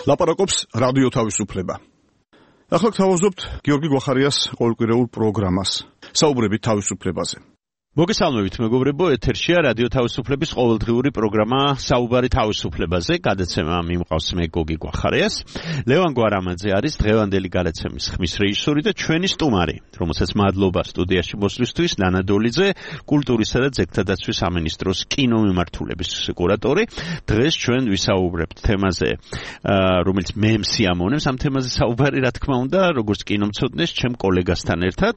ლაპარაკობს რადიო თავისუფლება. ახლა გთავაზობთ გიორგი გვახარიას ყოველკვირეულ პროგრამას. საუბრებით თავისუფლებაზე. მოგესალმებით მეგობრებო, ეთერშია რადიო თავისუფლების ყოველდღიური პროგრამა საუბარი თავისუფლებაზე. გადაცემა მიმყავს მე გოგი გვახარიას. ლევან გვარამაძე არის დღევანდელი გადაცემის ხმის რეჟისორი და ჩვენი სტუმარი, რომელსაც მადლობა სტუდიაში მოსვლისთვის, ნანა დოლიძე, კულტურისა და ძეგლთა დაცვის სამინისტროს კინომემართულების კურატორი. დღეს ჩვენ ვისაუბრებთ თემაზე, რომელიც მე მსიამოვნებს ამ თემაზე საუბარი, რა თქმა უნდა, როგორც კინომცოდნეს, ჩემ კოლეგასთან ერთად.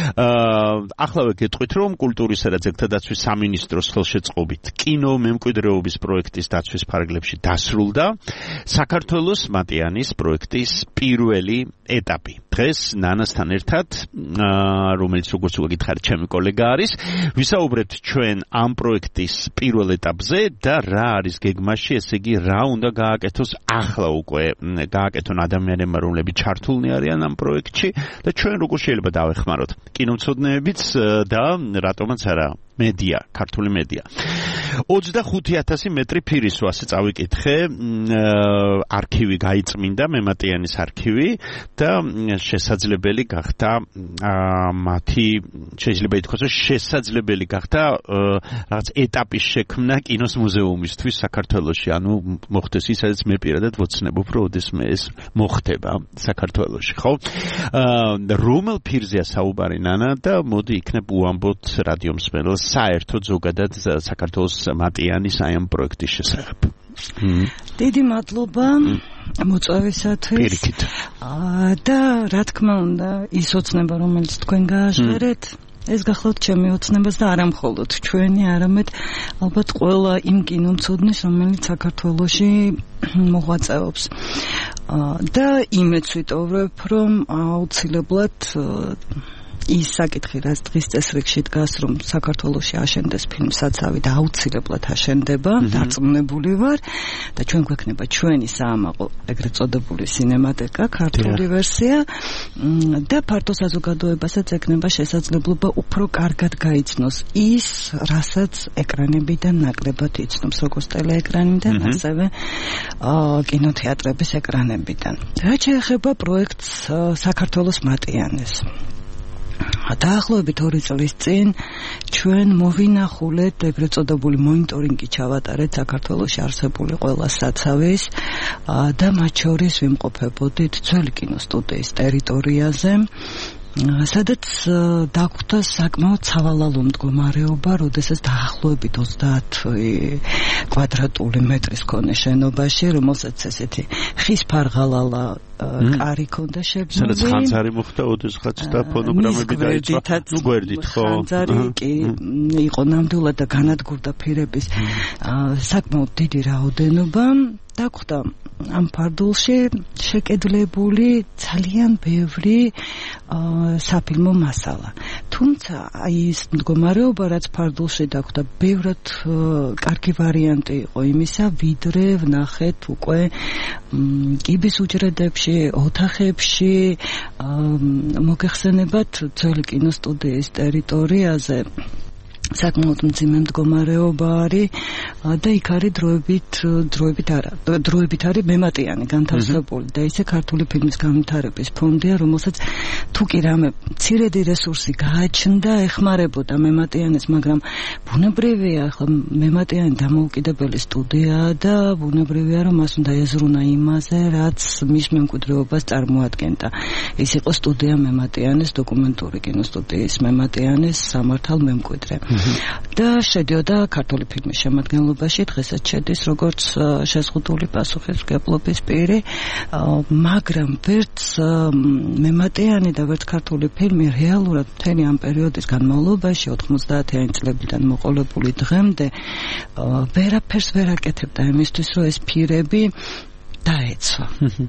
ახლავე გეტყვით, რომ კულტურისა და ძეგლთა დაცვის სამინისტროს ხელშეწყობით კინო მემკვიდრეობის პროექტის დაცვის ფარგლებში დასრულდა საქართველოს მატიანის პროექტის პირველი ეტაპი. დღეს ნანასთან ერთად, რომელიც როგორც უგითხარით, ჩემი კოლეგა არის, ვისაუბრებთ ჩვენ ამ პროექტის პირველ ეტაპზე და რა არის გეგმაში, ესე იგი, რა უნდა გააკეთოს ახლა უკვე გააკეთონ ადამიანებმა, რომლებიც ჩართულნი არიან ამ პროექტში და ჩვენ როგორ შეიძლება დავეხმაროთ კინომცოდნეებიც და რატომაც არა მედია, ქართული მედია. 25,000 მეტრი ფირის ვასე წავიკითხე, არქივი გაიწმინდა, მემატიანის არქივი და შესაძლებელი გახდა მათი, შეიძლება ითქვას, რომ შესაძლებელი გახდა რაღაც ეტაპის შექმნა კინოს მუზეუმისთვის საქართველოში, ანუ მოხდეს ის, სადაც მე პირადად ვოცნებობ, რომ ოდესმე ეს მოხდება საქართველოში, ხო? რომელ ფირზეა საუბარი ნანა და მოდი იქნებ უამბოთ რადიო მსმენელს საერთოდ ზოგადად საქართველოს მატიანის აი ამ პროექტის შესახებ. დიდი მადლობა მოწვევისათვის. და რა თქმა უნდა, ის ოცნება, რომელიც თქვენ გააჟღერეთ, ეს გახლავთ ჩემი ოცნებას და არა მხოლოდ ჩვენი, არამედ ალბათ ყველა იმ კინომცოდნის, რომელიც საქართველოში მოღვაწეობს. და იმეც ვიტოვრებ, რომ აუცილებლად ის საკითხი, რაც დღის წესრიგში დგას, რომ საქართველოში აშენდეს ფილმსაცავი და აუცილებლად აშენდება, დარწმუნებული ვარ და ჩვენ გვექნება ჩვენი საამაყო, ეგრეთ წოდებული სინემატეკა, ქართული ვერსია და ფართო საზოგადოებასაც ექნება შესაძლებლობა უფრო კარგად გაიცნოს ის, რასაც ეკრანებიდან ნაკლებად იცნობს, როგორც ტელეეკრანიდან, ასევე კინოთეატრების ეკრანებიდან. რაც შეეხება პროექტს საქართველოს მატიანეს. დაახლოებით 2 წლის წინ ჩვენ მოვინახულეთ ეგრეთ წოდებული მონიტორინგი ჩავატარეთ საქართველოში არსებული ყველა საცავის და მათ შორის ვიმყოფებოდით ძველი კინოსტუდიის ტერიტორიაზე, სადაც დაგვხვდა საკმაოდ სავალალო მდგომარეობა, როდესაც დაახლოებით 30 კვადრატული მეტრის მქონე შენობაში, რომელსაც ესეთი ხის ფარღალალა კარი ქონდა შეგნული. სადაც ხანძარი მოხდა ოდესღაც და ფონოგრამები დაიწყო. ნუ გვერდით ხო? ხანძარი კი იყო ნამდვილად და განადგურდა ფირების საკმაოდ დიდი რაოდენობა. დაგვხვდა ამ ფარდულში შეკედლებული ძალიან ბევრი საფილმო მასალა. თუმცა აი ეს მდგომარეობა, რაც ფარდულში დაგვხვდა, ბევრად კარგი ვარიანტი იყო იმისა, ვიდრე ვნახეთ უკვე კიბის უჯრედებში, ოთახებში, მოგეხსენებათ ძველი კინოსტუდიის ტერიტორიაზე საკმაოდ მძიმე მდგომარეობა არის და იქ არის დროებით არის მემატიანი განთავსებული და ისე ქართული ფილმის განვითარების ფონდია, რომელსაც თუ კი რამე მცირედი რესურსი გააჩნდა, ეხმარებოდა მემატიანეს, მაგრამ ბუნებრივია, ახლა მემატიანი დამოუკიდებელი სტუდიაა და ბუნებრივია, რომ მას უნდა ეზრუნა იმაზე, რაც მის მემკვიდრეობას წარმოადგენდა. ეს იყო სტუდია მემატიანეს, დოკუმენტური კინოსტუდიის მემატიანეს სამართალ მემკვიდრე. და შედიოდა ქართული ფილმის შემადგენლობაში, დღესაც შედის როგორც შეზღუდული პასუხისმგებლობის პირი, მაგრამ ვერც მემატიანი და ვერც ქართული ფილმი რეალურად მთელი ამ პერიოდის განმავლობაში 90-იანი წლებიდან მოყოლებული დღემდე ვერაფერს ვერ აკეთებდა იმისთვის, რომ ეს ფირები დაეცვა.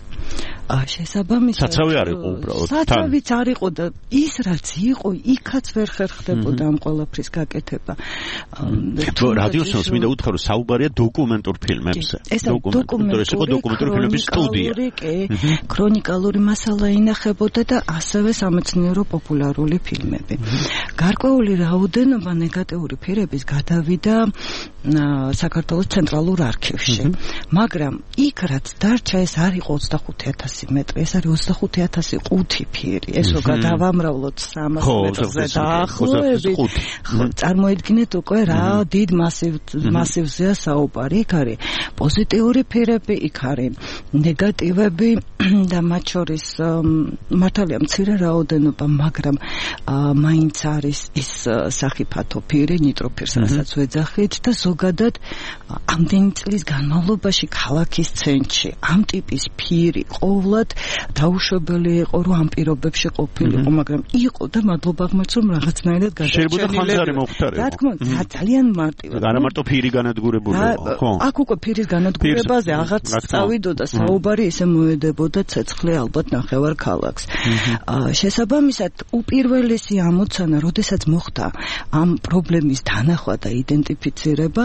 შესაბამისად საცავი არ იყო უბრალოდ. საცავიც არ იყო და ის რაც იყო, იქაც ვერ ხერხდებოდა ამ ყველაფრის გაკეთება. რადიოსნელს მინდა უთხრა, რომ საუბარია დოკუმენტურ ფილმებზე. ეს დოკუმენტური ფილმების სტუდია. ქრონიკალური მასალა ინახებოდა და ასევე სამეცნიერო პოპულარული ფილმები. გარკვეული რაოდენობა ნეგატიური ფილმების გადავიდა საქართველოს ცენტრალურ არქივში. მაგრამ იქ რაც დარჩა ეს არ იყო 25000 მეტრი, ეს არის 25005 ფირი. ესო გადავამრავლოთ 300 მეტრზე დაახლოებით. ხო, წარმოიდგინეთ უკვე რა დიდ მასივზეა საუბარი. იქ არის პოზიტიური ფირები, იქ არის ნეგატივები და მათ შორის მართალია მცირე რაოდენობა, მაგრამ მაინც არის ის სახიფათო ფირი, ნიტროფირს, რასაც ვეძახით და ზოგადად ამდენი წლის განმავლობაში ქალაქის ცენტრში ამ ტიპის ფირი ყოვლად დაუშვებელი იყო, რომ ამ პირობებში ყოფილიყო, მაგრამ იყო და მადლობა ღმერთს, რომ რაღაცნაირად გადარჩენილები. რა თქმა უნდა, ძალიან მარტივად. არა მარტო ფირი განადგურებულია, ხო? აქ უკვე ფირის განადგურებაზე აღარც წავიდოდა საუბარი, ისე მოედებოდა ცეცხლი ალბათ ნახევარ ქალაქს. შესაბამისად, უპირველესი ამოცანა, როდესაც მოხდა ამ პრობლემის დანახვა და იდენტიფიცირება,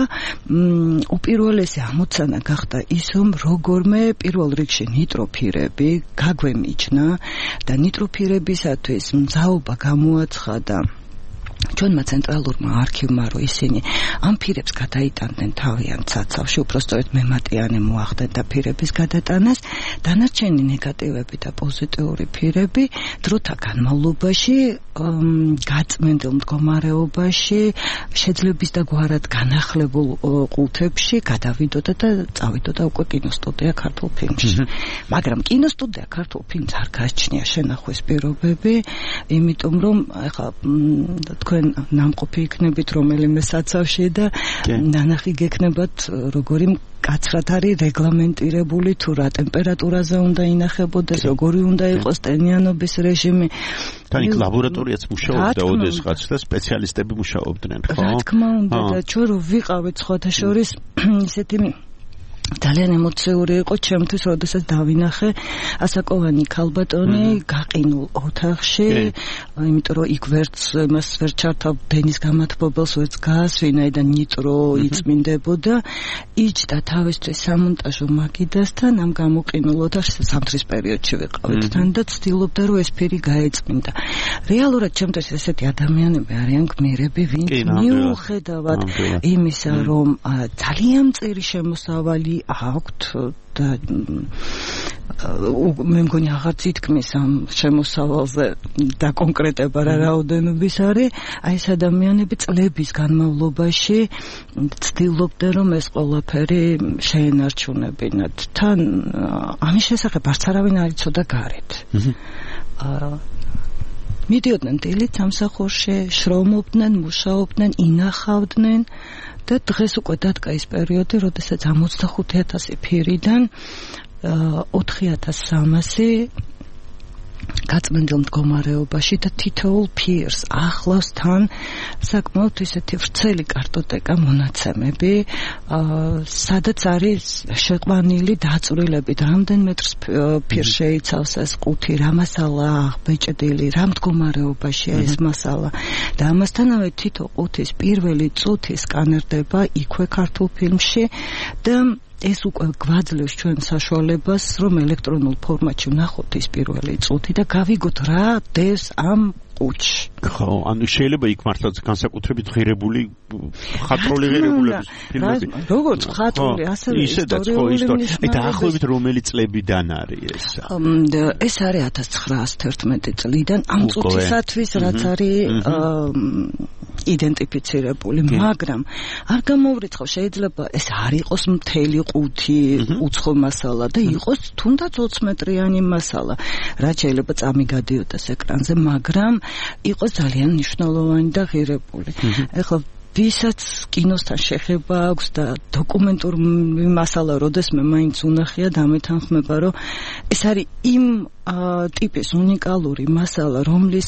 უპირველესი ამოცანა გახდა ის, რომ როგორმე პირველ რიგში ნიტროფირები გაგვემიჯნა და ნიტროფირებისათვის მზაობა გამოაცხადა ჩვენმა ცენტრალურმა არქივმა, რომ ისინი ამ ფირებს გადაიტანდნენ თავიანთ საცავში, უпростоეთ მემატიანე მოახდენდა ფირების გადატანას, დანარჩენი ნეგატივები და პოზიტიური ფირები დროთა განმავლობაში გაწმენდილ მდგომარეობაში შეძლების და გვარად განახლებულ ყუთებში გადავიდოდა და წავიდოდა უკვე კინოსტუდია ქართულ ფილმში. მაგრამ კინოსტუდია ქართულ ფილმს არ გააჩნია შენახვის პირობები, იმიტომ რომ ახლა თქვენ ნამყოფი იქნებით რომელიმე საცავში და ნანახი გექნებათ როგორი კაცრად არის რეგლამენტირებული თუ რა ტემპერატურაზე უნდა ინახებოდეს, როგორი უნდა იყოს ტენიანობის რეჟიმი. თან იქ ლაბორატორიაც მუშაობდა ოდესღაც და სპეციალისტები მუშაობდნენ, ხო? რა თქმა უნდა და ჩვენ რო ვიყავით სხვათა შორის ისეთი ძალიან ემოციური იყო ჩემთვის, როდესაც დავინახე ასაკოვანი ქალბატონი გაყინულ ოთახში, იმიტომ რომ იქ ვერც მას ვერ ჩართავ დენის გამათბობელს, ვერც გას, ვინაიდან ნიტრო იწმინდებოდა, იჯდა თავისთვის სამონტაჟო მაგიდასთან ამ გამოყინულ ოთახში, სამთრის პერიოდში ვიყავით თან და ცდილობდა რომ ეს ფერი გაეწმინდა. რეალურად ჩემთვის ესეთი ადამიანები არიან გმირები, ვინც მიუხედავად იმისა, რომ ძალიან მწირი შემოსავალი აქვთ და მე მგონი აღარც ითქმის ამ შემოსავალზე და კონკრეტება რა რაოდენობის არის, აი ეს ადამიანები წლების განმავლობაში ცდილობდნენ რომ ეს ყველაფერი შეენარჩუნებინათ. თან ამის შესახებ არც არავინ არ იცოდა გარეთ. მიდიოდნენ დილით სამსახურში, შრომობდნენ, მუშაობდნენ, ინახავდნენ და დღეს უკვე დადგა ის პერიოდი, როდესაც 65000 ფირიდან 4300 გაწმენდილ მდგომარეობაში და თითოეულ ფირს ახლავს თან საკმაოდ ისეთი ვრცელი კარტოტეკა მონაცემები, სადაც არის შეყვანილი დაწვრილებით, რამდენ მეტრს ფირს შეიცავს ეს ყუთი, რა მასალა აღბეჭდილი, რა მდგომარეობაშია ეს მასალა და ამასთანავე თითო ყუთის პირველი წუთი სკანერდება იქვე ქართულ ფილმში და ეს უკვე გვაძლევს ჩვენ საშუალებას, რომ ელექტრონულ ფორმატში ვნახოთ ის პირველი წუთი და გავიგოთ რა დევს ამ ყუთში. ხო, ანუ შეიძლება იქ მართლაც განსაკუთრებით ღირებული ხატრული ღირებულების ფილმები. როგორც ხატრული, ასევე ისტორიული. აი დაახლოებით რომელი წლებიდან არის ეს? ეს არის 1911 წლიდან ამ წუთისათვის, რაც არის იდენტიფიცირებული, მაგრამ არ გამოვრიცხავ, შეიძლება ეს არ იყოს მთელი ყუთი უცხო მასალა და იყოს თუნდაც 20 მეტრიანი მასალა, რაც შეიძლება წამიგადიოდეს ეკრანზე, მაგრამ იყოს ძალიან მნიშვნელოვანი და ღირებული. ეხლა ვისაც კინოსთან შეხება აქვს და დოკუმენტური მასალა როდესმე მაინც უნახია, დამეთანხმება, რომ ეს არის იმ ტიპის უნიკალური მასალა, რომლის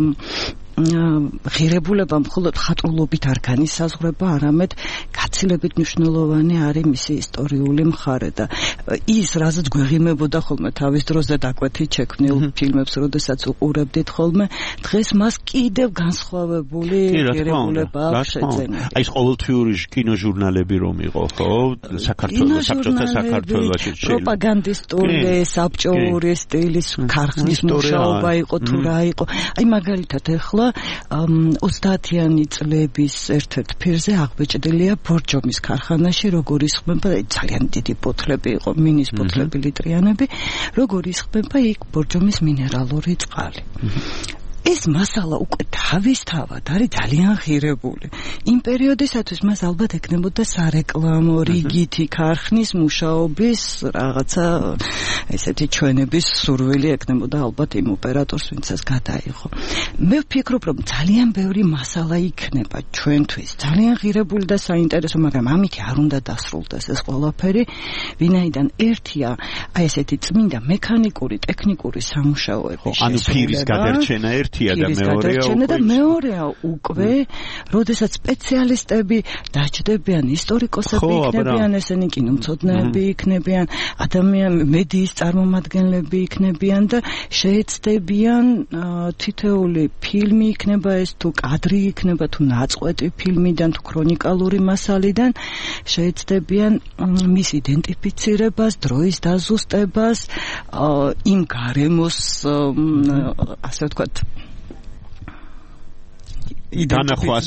ღირებულება მხოლოდ ხატრულობით არ განისაზღვრება, არამედ გაცილებით მნიშვნელოვანი არის მისი ისტორიული მხარე და ის, რაზეც გვეღიმებოდა ხოლმე თავის დროზე დაკვეთით შექმნილ ფილმებს, როდესაც უყურებდით ხოლმე, დღეს მას კიდევ განსხვავებული ღირებულება აქვს შეძენილი. აი ეს ყოველთვიური კინოჟურნალები რომ იყო, ხო? საბჭოთა საქართველოში პროპაგანდისტული, საბჭოური სტილის ქარხნის მუშაობა იყო თუ რა იყო. აი მაგალითად ეხლა 30-იანი წლების ერთ-ერთ ფირზე აღბეჭდილია ბორჯომის ქარხანაში, როგორ ისხმება, ძალიან დიდი ბოთლები იყო მინის ბოთლები ლიტრიანები, როგორ ისხმება იქ ბორჯომის მინერალური წყალი. ეს მასალა უკვე თავისთავად არის ძალიან ღირებული. იმ პერიოდისათვის მას ალბათ ეკნებოდა სარეკლამო, რიგითი ქარხნის მუშაობის რაღაცა ესეთი ჩვენების სურვილი ეკნებოდა ალბათ იმ ოპერატორს, ვინც ეს გადაიღო. მე ვფიქრობ, რომ ძალიან ბევრი მასალა იქნება ჩვენთვის, ძალიან ღირებული და საინტერესო, მაგრამ ამით არ უნდა დასრულდეს ეს ყველაფერი, ვინაიდან ერთია აი ესეთი წმინდა მექანიკური, ტექნიკური სამუშაოები. ანუ ფირის გადარჩენა და მეორეა უკვე, როდესაც სპეციალისტები დაჯდებიან, ისტორიკოსები იქნებიან, ესენი კინომცოდნეები იქნებიან, მედიის წარმომადგენლები იქნებიან და შეეცდებიან თითოეული ფილმი იქნება ეს თუ კადრი იქნება თუ ნაწყვეტი ფილმიდან თუ ქრონიკალური მასალიდან შეეცდებიან მის იდენტიფიცირებას, დროის დაზუსტებას, იმ გარემოს ასე ვთქვათ დანახვას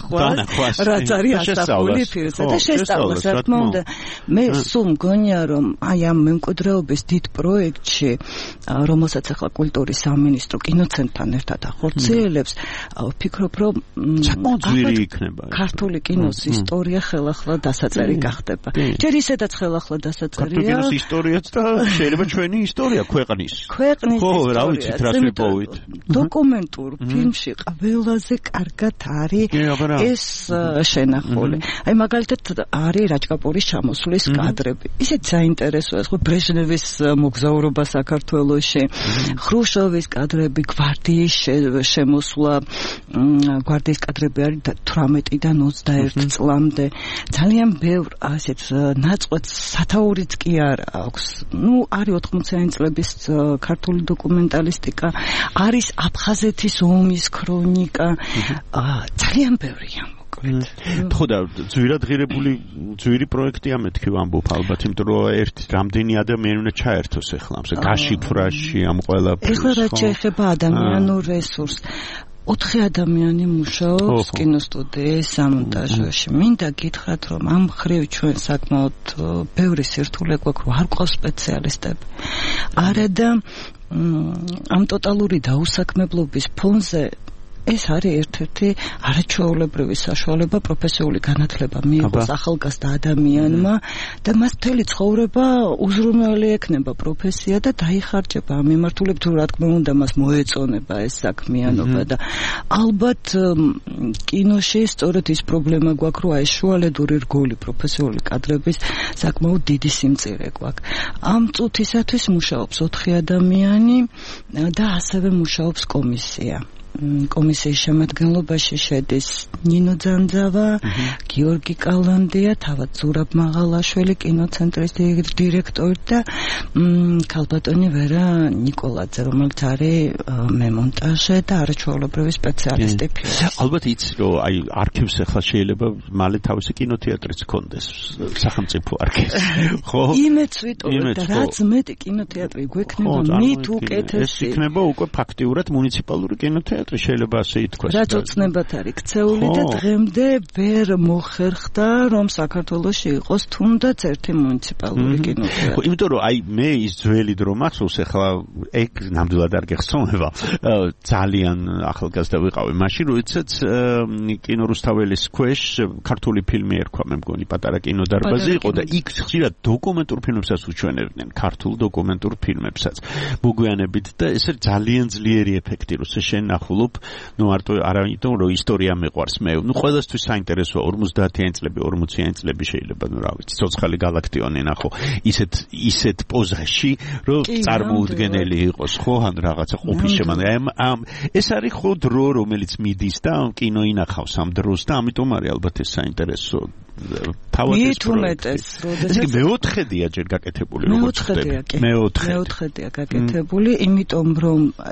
რაც არის ასახული ფირსა და შესწავლას რა თქმა უნდა მე სულ მგონია რომ აი ამ მემკვიდრეობის დიდ პროექტში რომელსაც ახლა კულტურის სამინისტრო კინოცენტრთან ერთად ახორციელებს ვფიქრობ რომ საკონცერტი იქნება ქართული კინოს ისტორია ხელახლა დასაწერი გახდება ჯერ ისედაც ხელახლა დასაწერია ქართული კინოს ისტორიაც და შეიძლება ჩვენი ისტორია ქვეყნის ხო რა ვიცით რა ვიპოვით დოკუმენტურ ფილმში ყველაზე კარგად არის ეს შენახული. აი მაგალითად არის რაჭკაპურის ჩამოსვლის კადრები. ისეთ საინტერესოა, ხო ბრეჟნევის მოგზაურობა საქართველოში, ხრუშოვის კადრები, გვარდიის შემოსვლა, გვარდიის კადრები არის 18-დან 21 წლამდე. ძალიან ბევრ ასეთ ნაწყვეტ სათაურიც კი არ აქვს. არის 80-იანი წლების ქართული დოკუმენტალისტიკა, არის აფხაზეთის ომის ქრონიკა. ძალიან ბევრია მოკლედ. ხო და ძვირი პროექტია მეთქი ვამბობ ალბათ, იმიტომ რომ რამდენი ადამიანი უნდა ჩაერთოს ახლა ამ გაშიფრაში ამ ყველაფერს. ეხლა რაც შეეხება ადამიანურ რესურსს 4 ადამიანი მუშაობს კინოსტუდიის სამონტაჟოში. მინდა გითხრათ, რომ ამ მხრივ ჩვენ საკმაოდ ბევრი სირთულე გვაქვს, რომ არ გვყავს სპეციალისტები. არა და ამ ტოტალური დაუსაქმებლობის ფონზე ეს არის ერთ-ერთი არაჩვეულებრივი საშუალება პროფესიული განათლება მიიღოს ახალგაზრდა ადამიანმა და მას მთელი ცხოვრება უზრუნველი ექნება პროფესია და დაიხარჯება ამ მიმართულებით, თუ რა თქმა უნდა მას მოეწონება ეს საქმიანობა და ალბათ კინოში სწორედ ის პრობლემა გვაქვს, რომ აი შუალედური რგოლი პროფესიული კადრების საკმაოდ დიდი სიმწირე გვაქვს. ამ წუთისათვის მუშაობს 4 ადამიანი და ასევე მუშაობს კომისია. კომისიის შემადგენლობაში შედის ნინო ძანძავა, გიორგი კალანდია, თავად ზურაბ მაღალაშვილი, კინოცენტრის დირექტორი და ქალბატონი ვერა ნიკოლაძე, რომელიც არის მემონტაჟე და არაჩვეულებრივი სპეციალისტი ფილმში. ალბათ იცი, რომ აი არქივს ახლა შეიძლება მალე თავისი კინოთეატრიც ჰქონდეს, სახელმწიფო არქივი. ხო? იმეც ვიტოვებ და რაც მეტი კინოთეატრი გვექნება, მით უკეთესი. ეს იქნება უკვე ფაქტიურად მუნიციპალური კინოთეატრი. შეიძლება ასე ითქვას. რაც ოცნებად არის ქცეული და დღემდე ვერ მოხერხდა, რომ საქართველოში იყოს თუნდაც ერთი მუნიციპალური კინოთეატრი. იმიტომ რომ აი მე ის ძველი დრო მახსოვს, ახლა ეგ ნამდვილად არ გეხსოვნება. ძალიან ახალგაზრდა ვიყავი მაშინ, როდესაც კინორუსთაველის ქვეშ ქართული ფილმი ერქვა, მე მგონი პატარა კინოდარბაზი იყო და იქ ხშირად დოკუმენტურ ფილმებსაც უჩვენებდნენ, ქართულ დოკუმენტურ ფილმებსაც. მოგვიანებით და ეს ძალიან ძლიერი ეფექტი რო შენახულ არა იმიტომ რომ ისტორია მეყვარს მე. ყველასთვის საინტერესოა 50-იანი წლები, 40-იანი წლები შეიძლება, რა ვიცი, ცოცხალი გალაქტიონი ნახო. ისეთ პოზაში, რომ წარმოუდგენელი იყოს, ხო, ან რაღაცა ყოფის შემანა. ეს არის ხო დრო, რომელიც მიდის და კინო ინახავს ამ დროს და ამიტომ არის ალბათ ეს საინტერესო. თავად ეს პროექტი. ეს მეოთხედია ჯერ გაკეთებული, როგორც ხდება. მეოთხედია გაკეთებული, იმიტომ რომ ეს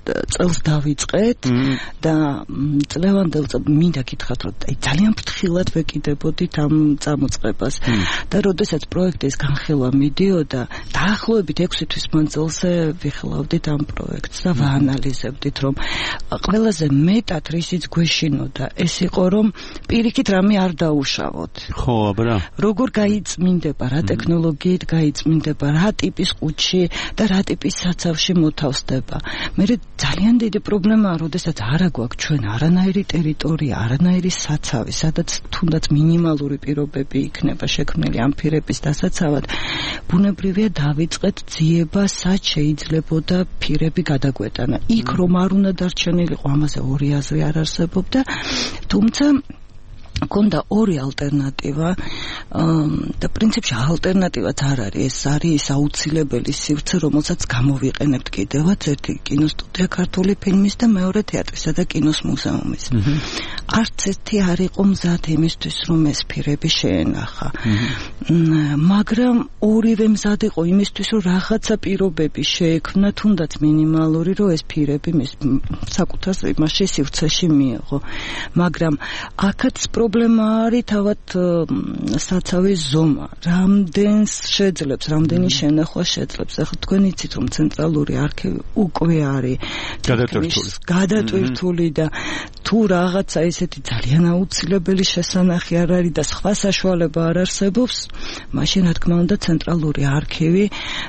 წელს დავიწყეთ და წლევანდელ მინდა გითხრათ რომ ძალიან ფრთხილად ვეკიდებოდით ამ წამოწყებას და როდესაც პროექტის განხილვა მიდიოდა დაახლოებით 6 თვის მანძილზე ვიხილავდით ამ პროექტს და ვაანალიზებდით რომ ყველაზე მეტად რისიც გვეშინოდა ეს იყო რომ პირიქით რამე არ დაუშავოთ ხო აბა როგორ გაიწმინდება რა ტექნოლოგიით გაიწმინდება რა ტიპის ყუთში და რა ტიპის საცავში მოთავსდება მე ძალიან დიდი პრობლემაა როდესაც არ აგვაქვს ჩვენ არანაირი ტერიტორია არანაირი საცავი სადაც თუნდაც მინიმალური პირობები იქნება შექმნილი ამ ფირების დასაცავად ბუნებრივია დავიწყეთ ძიება სად შეიძლებოდა ფირები გადაგვეტანა იქ რომ არ უნდა დარჩენილიყო ამაზე ორი აზრი არ არსებობდა თუმცა კონდა ორი ალტერნატივა და პრინციპში ალტერნატივაც არ არის ეს არის აუცილებელი სივრცე რომელსაც გამოვიყენებთ კიდევაც ერთი კინოსტუდია ქართული ფილმის და მეორე თეატრისა და კინოს მუზეუმის არც ერთი არ იყო მზად იმისთვის რომ ეს ფირები შეენახა მაგრამ ორივე მზად იყო იმისთვის რომ რაღაცა პირობები შეექმნა თუნდაც მინიმალური რომ ეს ფირები საკუთარ იმაში სივრცეში მიეღო მაგრამ აქაც პრობლემა არის თავად საცავის ზომა. რამდენს შეძლებს, რამდენი შენახვა შეძლებს. ახლა თქვენ იცით რომ ცენტრალური არქივი უკვე არის გადატვირთული და თუ რაღაცა ესეთი ძალიან აუცილებელი შესანახი არ არის და სხვა საშუალება არ არსებობს, მაშინ რა თქმა უნდა ცენტრალური არქივი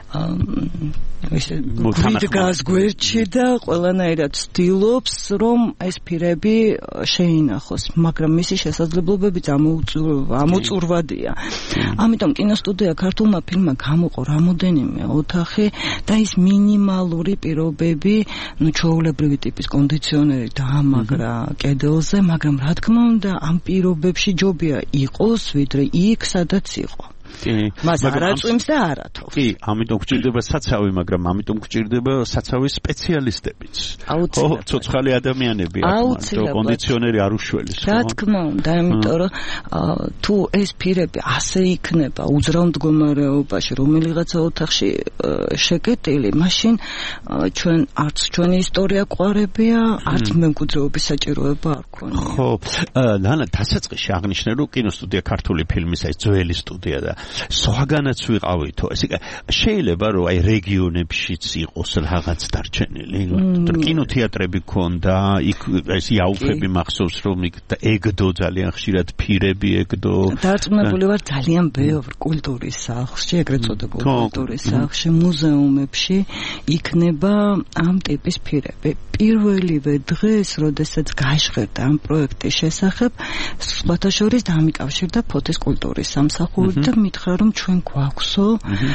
გვიდგას გვერდში და ყველანაირად ცდილობს რომ ეს ფირები შეინახოს, მაგრამ მისი შესაძლებლობებიც ამოწურვადია. ამიტომ კინოსტუდია ქართულმა ფილმმა გამოყო რამოდენიმე ოთახი და ის მინიმალური პირობები, ჩვეულებრივი ტიპის კონდიციონერი დაამაგრა კედელზე, მაგრამ რა თქმა უნდა ამ პირობებში ჯობია იყოს, ვიდრე იქ სადაც იყო. მას არ აწვიმს და არ ათოვს. კი, ამიტომ გვჭირდება საცავი, მაგრამ ამიტომ გვჭირდება საცავის სპეციალისტებიც. ხო, ცოცხალი ადამიანები აქვს, კონდიციონერი არ უშველის. რა თქმა უნდა, იმიტომ რომ თუ ეს ფირები ასე იქნება უძრავ მდგომარეობაში, რომელიღაცა ოთახში შეკეტილი, მაშინ ჩვენ არც ჩვენი ისტორია ყვარებია, არც მემკვიდრეობის საჭიროება არ გვქონია. ხო, ნანა დასაწყისში აღნიშნე რომ კინოსტუდია ქართული ფილმის ეს ძველი სტუდია და სხვაგანაც ვიყავითო ეს შეიძლება რომ აი რეგიონებშიც იყოს რაღაც დარჩენილი კინოთეატრები ქონდა იქ ეს იაუფები მახსოვს რომ იქ ეგდო ძალიან ხშირად ფირები ეგდო დარწმუნებული ვარ ძალიან ბევრ კულტურის სახლში ეგრეთ წოდებულ კულტურის სახლში მუზეუმებში იქნება ამ ტიპის ფირები პირველივე დღეს როდესაც გაჟღერდა ამ პროექტის შესახებ სხვათა შორის დამიკავშირდა ფოთის კულტურის სამსახური და მითხრა რომ ჩვენ გვაქვსო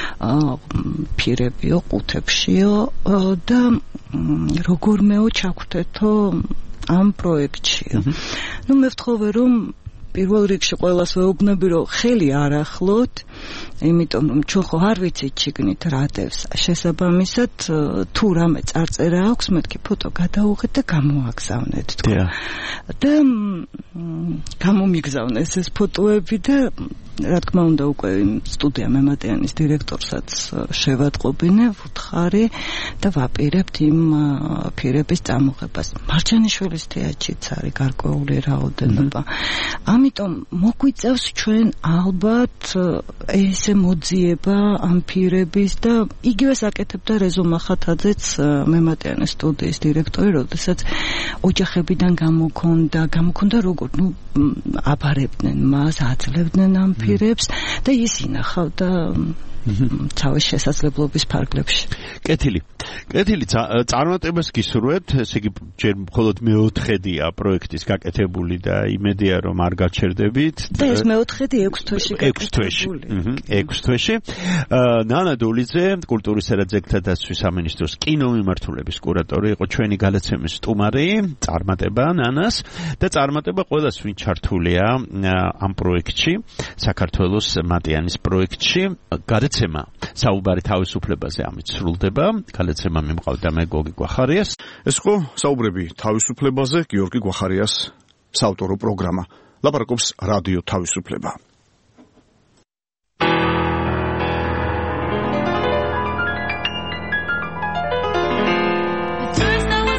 ფირებიო ყუთებშიო და როგორმეო ჩაგვთეთო ამ პროექტში. ნუ მე ვთხოვე რომ პირველ რიგში ყველას ვეუბნები რომ ხელი არ ახლოთ იმიტომ რომ ჩვენ ხო არ ვიცით შიგნით რა დევს შესაბამისად თუ რამე წარწერა აქვს მეთქი ფოტო გადაუღეთ და გამოაგზავნეთ თქვა და გამომიგზავნეს ეს ფოტოები და რა თქმა უნდა უკვე სტუდია მემატიანის დირექტორსაც შევატყობინე ვუთხარი და ვაპირებთ იმ ფირების წამოღებას მარჯანიშვილის თეატრშიც არის გარკვეული რაოდენობა ამიტომ მოგვიწევს ჩვენ ალბათ ესე მოძიება ამ ფირების და იგივე საკეთებდა რეზო მახათაძეც მემატიანის სტუდიის დირექტორი როდესაც ოჯახებიდან გამოქონდა როგორ ნუ აბარებდნენ მას აძლევდნენ ამ ფირებს და ის ინახავდა თავის შესაძლებლობის ფარგლებში. კეთილი წარმატებას გისურვებთ, ესე იგი ჯერ მხოლოდ მეოთხედია პროექტის გაკეთებული და იმედია რომ არ გაჩერდებით. და ეს მეოთხედი 6 თვეში გაკეთებული. 6 თვეში. ნანა დოლიძე, კულტურისა და ძეგლთა დაცვის სამინისტროს კინომიმართულების კურატორი იყო ჩვენი გადაცემის სტუმარი. წარმატება ნანას და წარმატება ყველას ვინ ჩართულია ამ პროექტში, საქართველოს მატიანის პროექტში. გადაცემა საუბარი თავისუფლებაზე ამით სრულდება. გადაცემა მიმყავდა მე გოგი გვახარიას. ეს იყო საუბრები თავისუფლებაზე გიორგი გვახარიას საავტორო პროგრამა. ლაპარაკობს რადიო თავისუფლება. At first I was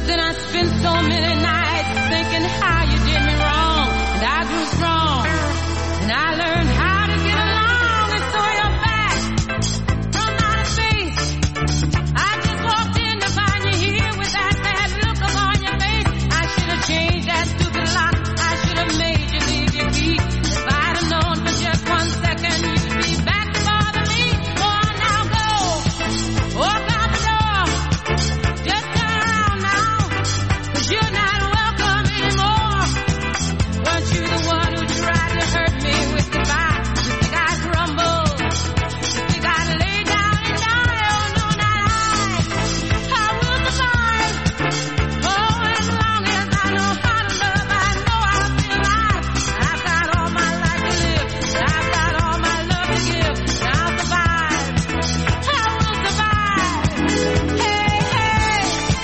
But then I spent so many nights thinking how you did me wrong, and I grew strong, and I learned how to get along, and so you're back from outer space. I just walked in to find you here with that sad look upon your face. I should have changed that stupid lock. I should have made you leave your key. If I'd have known for just 1 second you'd be back to bother me. Oh, now go, walk out the door, just turn around now, 'cause you're not welcome anymore. Weren't you the one who tried to hurt me with goodbye? You think I'd crumble? You think I'd lay down and die? Oh, no, not I will survive. Oh, as long as I know how to love, I know I'll be alive. I've got all my life to live, I've got all my love to give, and I'll survive. I will survive. Hey, hey.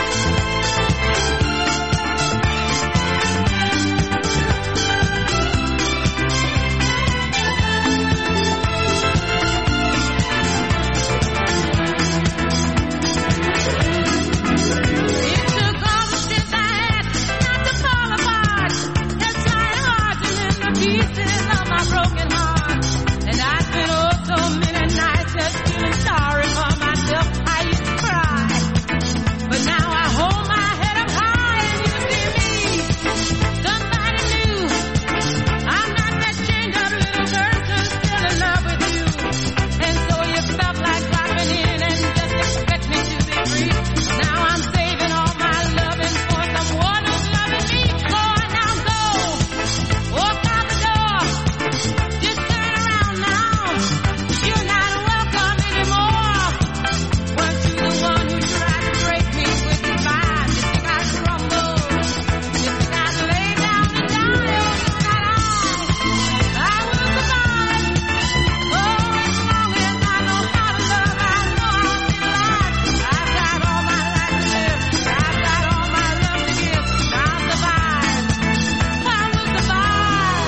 It took all the strength I had not to fall apart. Just trying hard to mend the pieces of my broken heart. And I spent oh so many nights just feeling sorry for myself. I used to cry, but now I hold my head up high and you see me, somebody new. I'm not that chained up little person still in love with you. And so you felt like dropping in and just expect me to be free. Now I'm saving all my loving for someone who's loving me. Go on now, go, walk out the door, just turn around now. You're not welcome anymore. Weren't you the one who tried to break me with goodbye? You think I'd crumble? You think I'd lay down and die? Oh, no, not I will survive. Oh, as long as I know how to love, I know I'll be alive. I've got all my life to live, I've got all my love to give, and I'll survive. I will survive.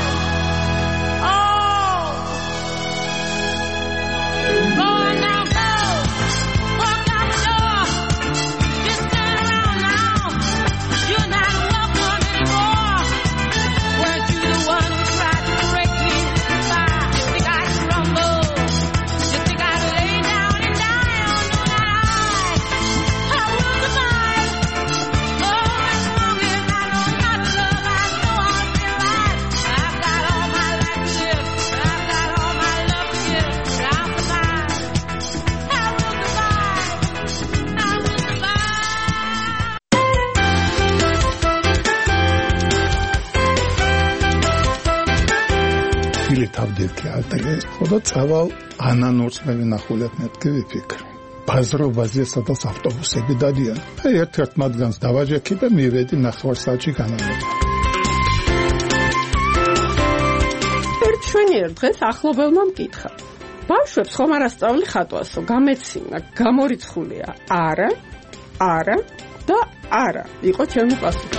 Oh, go on now, go, walk out the door, just turn around now. You're not welcome anymore. Weren't you the one who tried to break me with goodbye? You think I'd crumble? You think I'd lay down and die? Oh, no, not I will survive. Oh, as long as I know how to love, I know I'll be alive. I've got all my life to live, I've got all my love to give, and I'll survive. I will survive. I will survive. Ili თავდირქე ალტეგე ხოდა წავალ ანანურს მე ვინახულებ მეთქი ვიფიქრე ბაზრობაზე სადაც ავტობუსები დადიან აი ერთ-ერთ მათგანს დავაჯექი და მივედი ნახევარსაათში განამება ერთ შვენიერ დღეს ახლობელმა მკითხა ბავშვებს ხომ არ ასწავლი ხატვასო გამეცინა გამორიცხულია არა არა და არა იყო ჩემი პასუხი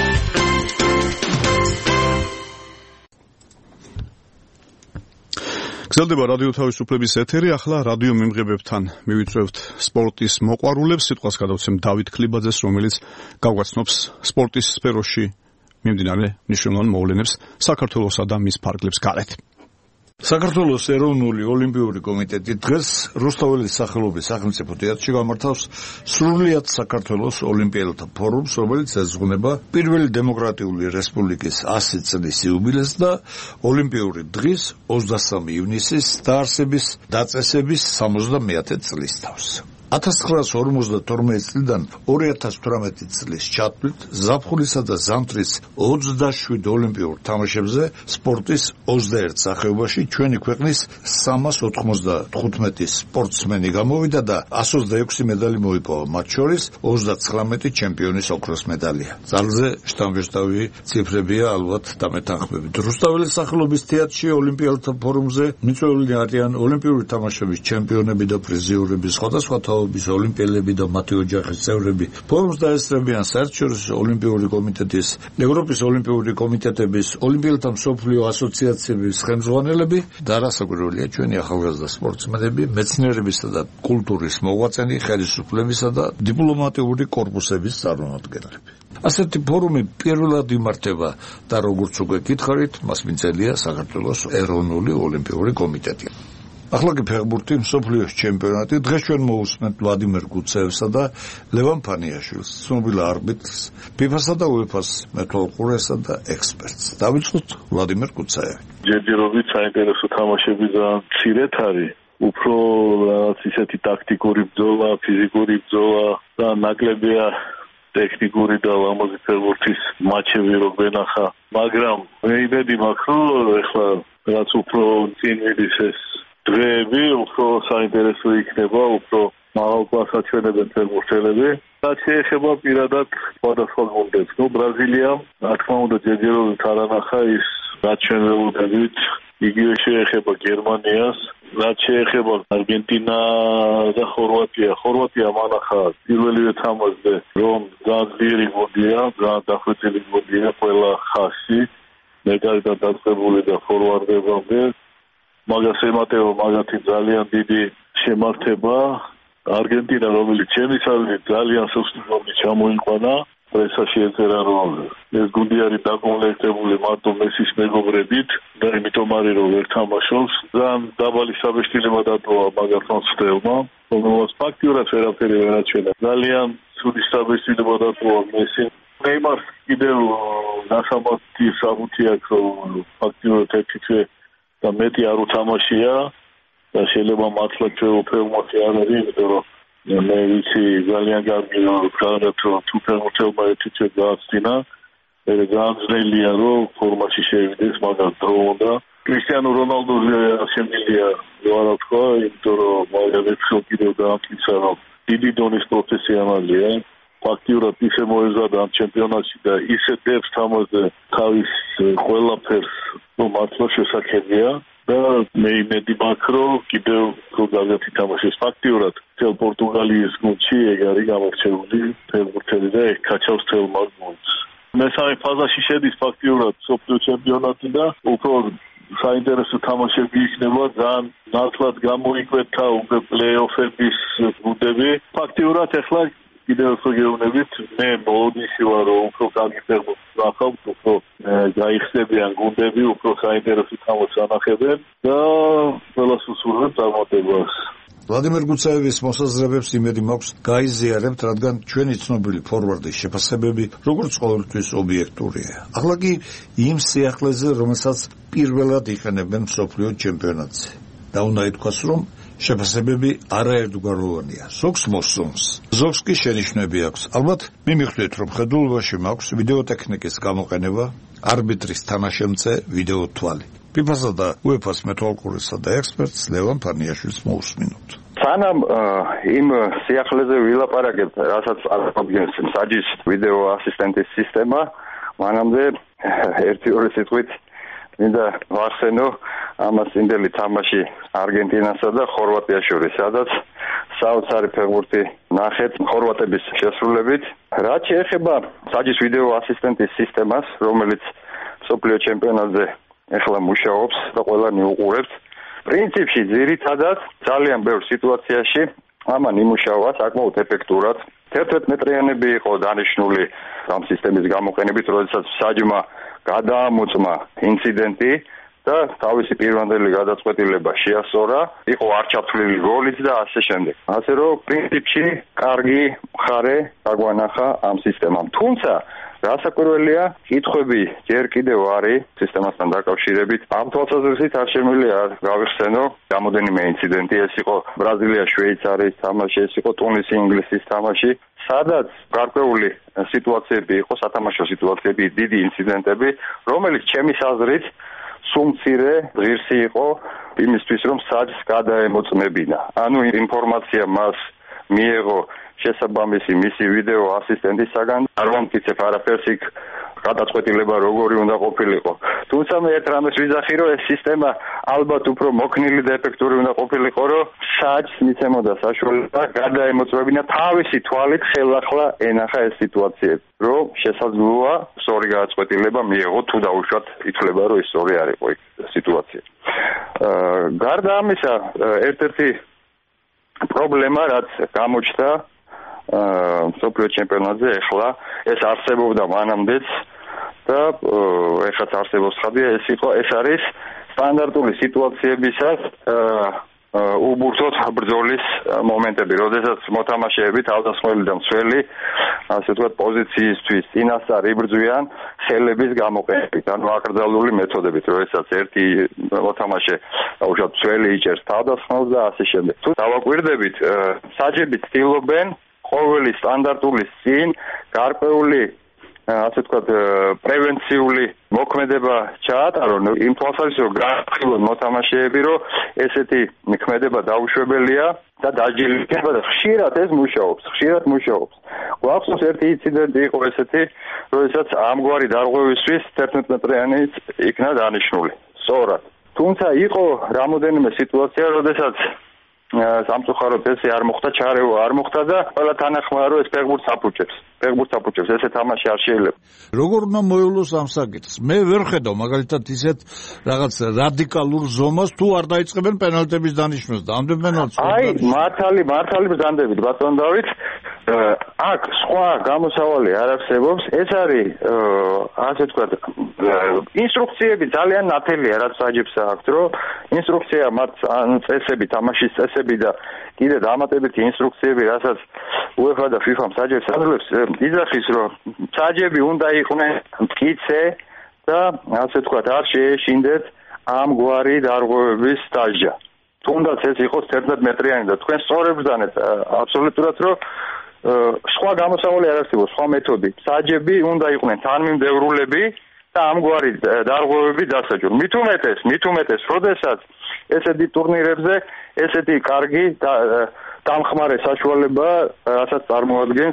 გრძელდება რადიო თავისუფლების ეთერი. ახლა რადიო მიმღებებთან მივიწვევთ სპორტის მოყვარულებს. სიტყვას გადავცემ დავით ქლიბაძეს, რომელიც გაგვაცნობს სპორტის სფეროში მიმდინარე მნიშვნელოვან მოვლენებს საქართველოსა და მის ფარგლებს გარეთ. საქართველოს ეროვნული ოლიმპიური კომიტეტი დღეს რუსთაველის სახელობის სახელმწიფო თეატრში გამართავს სრულიად საქართველოს ოლიმპიელთა ფორუმს, რომელიც ეძღვნება პირველი დემოკრატიული რესპუბლიკის 100 წლის იუბილეს და ოლიმპიური დღის 23 ივნისის დაარსების დაწესების 70-ე წლისთავს. 1952 წლიდან 2018 წლის ჩათვლით ზაფხულისა და ზამთრის 27 ოლიმპიურ თამაშებზე სპორტის 21 სახეობაში ჩვენი ქვეყნის 395 სპორტსმენი გამოვიდა და 126 медали მოიპოვა, მათ შორის 39 ჩემპიონის ოქროს медалია. ძალზე შთამბეჭდავი ციფრებია ალბათ დამეთანხმებით. რუსთაველის სახელობის თეატრში ოლიმპიელთა ფორუმზე მიწვეული არიან ოლიმპიური თამაშების ჩემპიონები და პრიზიორები სხვადასხვა მოძრაობის ოლიმპიელები და მათი ოჯახის წევრები ფორუმს დაესწრებიან საერთაშორისო ოლიმპიური კომიტეტის, ევროპის ოლიმპიური კომიტეტების, ოლიმპიელთა მსოფლიო ასოციაციების ხელმძღვანელები და რასაკვირველია ჩვენი ახალგაზრდა სპორტსმენები, მეცნიერებისა და კულტურის მოღვაწენი, ხელისუფლებისა და დიპლომატიური კორპუსების წარმომადგენლები. ასეთი ფორუმი პირველად იმართება და როგორც უკვე გითხარით, მას მიწელია საქართველოს ეროვნული ოლიმპიური კომიტეტი. ახლა კი ფეხბურთი მსოფლიოს ჩემპიონატი. დღეს ჩვენ მოусმენთ ვლადიმერ გუცეევსა და ლევან ფანიაშვილს, ცნობილ არბიტრს, FIFA-სა და UEFA-ს მეთვალყურესა და ექსპერტს. დავიწყოთ ვლადიმერ გუცეევი. ჯერჯერობით საინტერესო თამაშები ძალიან მცირედ არის. უფრო რაღაც ისეთი ტაქტიკური ბრძოლა, ფიზიკური ბრძოლა და ნაკლებია ტექნიკური და ლამაზი ფეხბურთის მატჩები რო ვენახა. მაგრამ მე იმედი მაქვს, რომ ეხლა რაც უფრო წინ მიდის ეს დღეები, უფრო საინტერესო იქნება, უფრო მაღალ კლასად ჩვენებენ ფეხბურთელები. რაც შეეხება პირადად სხვადასხვა გუნდებს. ბრაზილიამ, რა თქმა უნდა, ჯერჯერობით არ ანახა ის რაც ჩვენ ველოდებით. იგივე შეეხება გერმანიას, რაც შეეხება არგენტინა და ხორვატია. ხორვატია მანახა პირველივე თამაშზე, რომ ძალიან ძლიერი გუნდია, ძალიან დახვეწილი გუნდია ყველა ხაზში, მეტად დაწყებული და ფორვარდებამდე. მაგას ემატება მაგათი ძალიან დიდი შემართება. არგენტინა, რომელიც ჩემის აზრით ძალიან სუსტი გუნდი ჩამოიყვანა, პრესაში ეწერა, რომ ეს გუნდი არის დაკომპლექტებული მარტო მესის მეგობრებით და იმიტომ არის, რომ ვერ თამაშობს. ძალიან დაბალი საბეჭდილება დატოვა მაგათ მცდელმა, რომელსაც ფაქტიურად ვერაფერი ვერ აჩვენა. ძალიან ცუდი საბეჭდილება დატოვა მესი. ნეიმარს კიდევ ნახამათი საბუთი აქვს, რომ ფაქტიურად ერთი და მეტი არ უთამაშია და შეიძლება მართლა ფეხბურთი არ არის, იმიტომ რომ მე ვიცი ძალიან კარგი რომ თუ ფეხბურთელმა ერთი თვე გააცდინა, მე ძალიან ძნელია რომ ფორმაში შევიდეს, მაგრამ დრო უნდა. კრისტიანო რონალდოზე შემიძლია რა თქვა, იმიტომ რომ მაგალითად კიდევ დაამტკიცა რომ დიდი დონის პროფესიონალია. ფაქტიურად ისე მოეზადა ამ ჩემპიონატში და ისე დებს თამაშზე თავის ყველაფერს, რომ მართლა შესაძლებელია და მე იმედი მაქვს, რომ კიდევ კარგად ითამაშოს. ფაქტიურად თელ პორტუგალიის გუნდში ეგ არის გამორჩეული ფეხბურთელი და ეგ კაჩავს თელ მაგ გუნდს. მესამე ფაზაში შედის ფაქტიურად მსოფლიო ჩემპიონატი და უფრო საინტერესო თამაშები იქნება, ძალიან ნათლად გამოიკვეთა უკვე პლეი-ოფების გუნდები. ფაქტიურად ახლა კიდევ უფრო გეუბნებით, მე მოლოდინში ვარ, რომ უფრო კარგი ფეხბურთს ნახავთ, უფრო გაიხსნებიან გუნდები, უფრო საინტერესო თამაშს ანახებენ და ყველას უსურვებ წარმატებას. ვლადიმერ გუცეევის მოსაზრებებს იმედი მაქვს გაიზიარებთ, რადგან ჩვენი ცნობილი ფორვარდის შეფასებები როგორც ყოველთვის ობიექტურია. ახლა კი იმ სიახლეზე, რომელსაც პირველად იყენებენ მსოფლიო ჩემპიონატზე. და უნდა ითქვას, რომ შეფასებები არაერთგვაროვანია. ზოგს მოსწონს, ზოგს კი შენიშვნები აქვს. ალბათ მიმიხვდეთ, რომ ხედულობაში მაქვს ვიდეოტექნიკის გამოყენება, არბიტრის თამაშემწე ვიდეო თვალი. FIFA-სა და UEFA-ს მეთვალყურესა და ექსპერტს ლევან ფანიაშვილს მოусმინოთ. სანამ იმ სიახლეზე ვილაპარაკებთ, რასაც აღადგენს საჯის ვიდეო ასისტენტის სისტემა, მანამდე ერთი-ორი სიტყვით მინდა ვახსენო ამას იმდელი თამაში არგენტინასა და ხორვატიას შორის, სადაც საოცარი ფეხბურთი ნახეთ ხორვატების შესრულებით. რაც შეეხება საჯის ვიდეო ასისტენტის სისტემას, რომელიც მსოფლიო ჩემპიონატზე ეხლა მუშაობს და ყველანი უყურებთ, პრინციპში ძირითადად ძალიან ბევრ სიტუაციაში ამან იმუშავა საკმაოდ ეფექტურად. 11 მეტრიანები იყო დანიშნული ამ სისტემის გამოყენებით, როდესაც საჯმა გადაამოწმა ინციდენტი და თავისი პირვანდელი გადაწყვეტილება შეასწორა, იყო არ ჩათვლილი გოლიც და ასე შემდეგ. ასე რომ პრინციპში კარგი მხარე აგვანახა ამ სისტემამ. თუმცა რასაკვირველია, კითხვები ჯერ კიდევ არის სისტემასთან დაკავშირებით. ამ თვალსაზრისით არ შემიძლია გავიხსენო რამოდენიმე ინციდენტი, ეს იყო ბრაზილია-შვეიცარიის თამაში, ეს იყო ტუნისი-ინგლისის თამაში, სადაც გარკვეული სიტუაციები იყო, სათამაშო სიტუაციები, დიდი ინციდენტები, რომელიც ჩემის აზრით სულ მცირე ღირსი იყო იმისთვის, რომ საჯს გადაემოწმებინა. ანუ ინფორმაცია მას მიეღო შესაბამისი მისი ვიდეო ასისტენტისაგან, არ მომტკიცებ არაფერს იქ გადაწყვეტილება როგორი უნდა ყოფილიყო. თუმცა მე ერთ რამეს ვიძახი, რომ ეს სისტემა ალბათ უფრო მოქნილი და ეფექტური უნდა ყოფილიყო, რომ საჯს მიცემოდა საშუალება გადაემოწმებინა თავისი თვალით ხელახლა ენახა ეს სიტუაციები, რომ შესაძლოა სწორი გადაწყვეტილება მიიღო თუ დაუშვათ ითვლება, რომ ეს სწორი არ იყო სიტუაცია. გარდა ამისა, ერთ-ერთი პრობლემა, რაც გამოჩნდა მსოფლიო ჩემპიონატზე ახლა, ეს არსებობდა მანამდეც და ეხლაც არსებობს ხადია, ეს არის სტანდარტული სიტუაციებისას უბურთოთ ბრძოლის მომენტები, როდესაც მოთამაშეები თავდასხმელი და მცველი, ასე ვთქვათ, პოზიციისთვის წინასწარ იბრძვიან ხელების გამოყენებით, ანუ აკრძალული მეთოდებით, როდესაც ერთი მოთამაშე უშუალოდ მცველი იჭერს თავდასხმელს და ასე შემდეგ. თუ დავაკვირდებით, საჯები ცდილობენ ყოველი სტანდარტულის წინ გარკვეული ასე ვთქვათ, პრევენციული მოქმედება ჩაატარონ იმ თვალსაზრისით, რომ გაახილონ მოთამაშეები, რომ ესეთი ქმედება დაუშვებელია და დაჯილდოება და ხშირად ეს მუშაობს. გვახსოვს ერთი ინციდენტი იყო ესეთი, როდესაც ამგვარი დარღვევისთვის 11 მეტრიანი იქნა დანიშნული. სწორად. თუმცა იყო რამოდენიმე სიტუაცია, როდესაც სამწუხაროდ ესე არ მოხდა, ჩარევა არ მოხდა და ყველა თანახმაა, რომ ეს ფეხბურთს აფუჭებს, ესე თამაში არ შეიძლება. როგორ უნდა მოევლოს ამ საკითხს? მე ვერ ხედავ მაგალითად ისეთ რაღაც რადიკალურ ზომას, თუ არ დაიწყებენ პენალტების დანიშვნას და ამდენ პენალტს. აი, მართალი ბრძანდებით, ბატონ დავით, აქ სხვა გამოსავალი არ არსებობს. ეს არის ასე ვთქვათ, ინსტრუქციები ძალიან ნათელია, რაც საჯებს აქვთ, რომ ინსტრუქცია მათ წესები, თამაშის წესები და კიდე დამატებითი ინსტრუქციები, რასაც UEFA და FIFA-მ საჯებს აძლევს, იძახის, რომ საჯები უნდა იყვნენ მტკიცე და ასე ვთქვათ, არ შეეშინდეთ ამგვარი დარღვევების სტაჟა. თუნდაც ეს იყოს 11 მეტრიანი და თქვენ სწორად ბრძანეთ, აბსოლუტურად, რომ სხვა გამოსავალი არ არსებობს, სხვა მეთოდი. საჯები უნდა იყვნენ თანმიმდევრულები და ამგვარი დარღვევები დასაჯონ. მით უმეტეს, როდესაც ესეთი ტურნირებზე ესეთი კარგი დამხმარე საშუალება, რასაც წარმოადგენს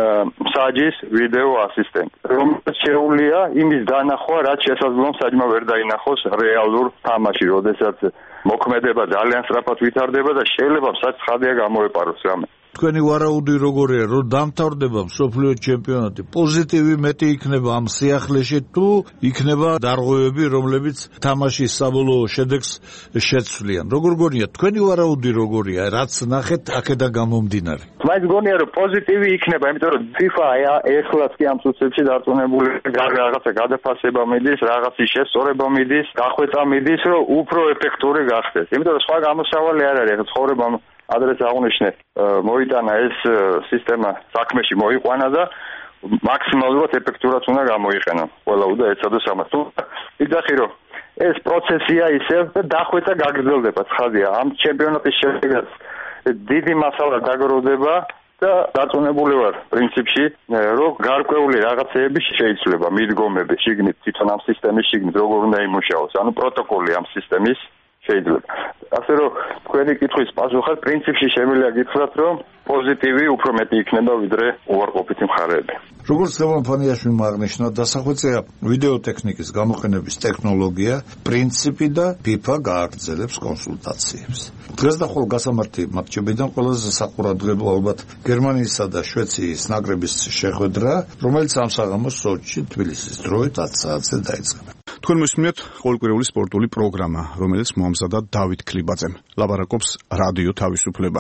საჯის ვიდეო ასისტენტი, რომელიც შეუძლია იმის დანახვა, რაც შესაძლოა საჯმა ვერ დაინახოს რეალურ თამაში, როდესაც მოქმედება ძალიან სწრაფად ვითარდება და შეიძლება საჯს ხადია გამოეპაროს რამე. თქვენი ვარაუდი როგორია, რომ დამთავრდება მსოფლიო ჩემპიონატი, პოზიტივი მეტი იქნება ამ სიახლეში, თუ იქნება დარღვევები, რომლებიც თამაშის საბოლოო შედეგს შეცვლიან. როგორ გონია, თქვენი ვარაუდი როგორია, რაც ნახეთ აქედან გამომდინარე? მაინც გონია, რომ პოზიტივი იქნება, იმიტომ რომ FIFA ეხლაც კი ამ წუთებში დარწმუნებული რაღაცა გადაფასება მიდის, რაღაცი შესწორება მიდის, გახვეწა მიდის, რომ უფრო ეფექტური გახდეს. იმიტომ რომ სხვა გამოსავალი არ არის, ახლა ცხოვრებამ ადრეს აღნიშნე, მოიტანა ეს სისტემა საქმეში მოიყვანა და მაქსიმალურად ეფექტურად უნდა გამოიყენონ. ყველა უნდა ეცადოს ამას. თუ იძახი, რომ ეს პროცესია ისევ და დახვეწა გაგრძელდება, ცხადია. ამ ჩემპიონატის შედეგად დიდი მასალა დაგროვდება და დარწმუნებული ვარ პრინციპში, რომ გარკვეული რაღაცეები შეიძლება მიდგომები შიგნით, თვითონ ამ სისტემის შიგნით როგორ უნდა იმუშაოს, ანუ პროტოკოლი ამ სისტემის შეიძლება. ასე რომ თქვენი კითხვის პასუხად პრინციპში შემიძლია გითხრათ, რომ პოზიტივი უფრო მეტი იქნება ვიდრე უარყოფითი მხარეები. როგორც ლევან ფანიაშვილმა აღნიშნა, დასახვეწეა ვიდეო ტექნიკის გამოყენების ტექნოლოგია, პრინციპი და FIFA გააგრძელებს კონსულტაციებს. დღეს და ხოლ გასამართი მატჩებიდან ყველაზე საყურადღებო ალბათ გერმანიისა და შვეიცრიის ნაკრების შეხვედრა, რომელიც ამ საღამოს სოჩში თბილისის დროით 10 საათზე დაიწყება. თქვენ მოსმენთ ყოველკვირეული სპორტული პროგრამა, რომელიც მოამზადა დავით ქლიბაძემ. ლაბარაკობს რადიო თავისუფლება.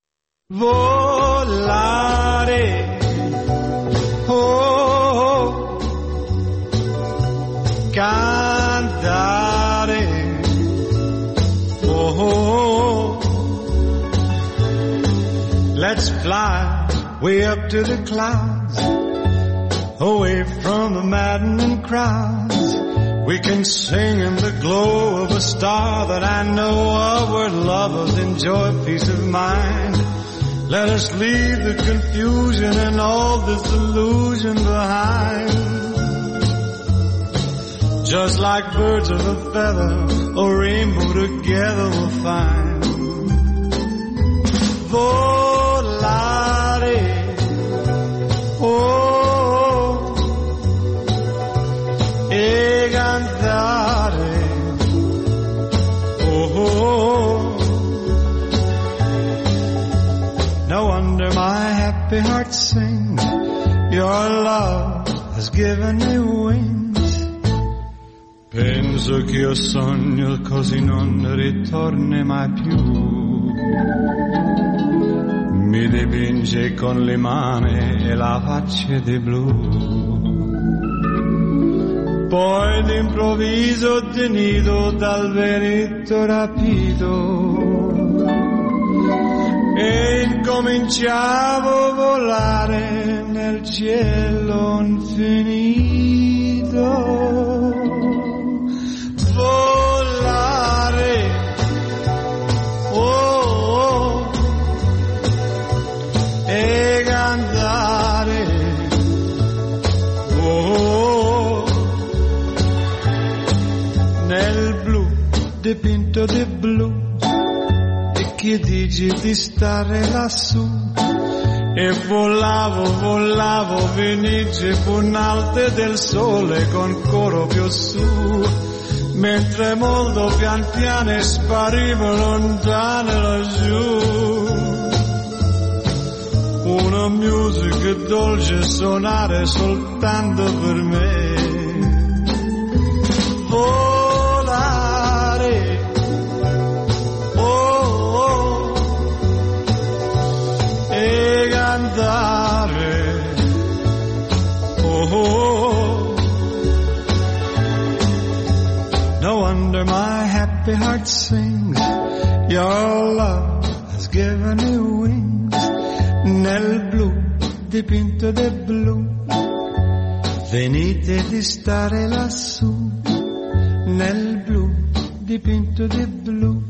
Volare, oh, cantare, oh, let's fly way up to the clouds, away from the maddening crowds. We can sing in the glow of a star that I know of, where lovers enjoy peace of mind. Let us leave the confusion and all this illusion behind. Just like birds of a feather, a rainbow together we'll find. Volare, oh, heart sings. Your love has given me wings. Penso che io sogno così non ritorni mai più. Mi dipinge con le mani e la faccia di blu. Poi d'improvviso tenido dal vento rapido e incominciavo a volare nel cielo infinito. Volare, oh, e cantare, oh, nel blu dipinto di blu. Che dici di stare lassù e volavo venice punalte del sole con coro più su, mentre molto pian piano sparivo lontano laggiù. Una musica dolce suonare soltanto per me. No wonder my happy heart sings. Your love has given me wings. Nel blu dipinto di blu, venite di stare lassù. Nel blu dipinto di blu.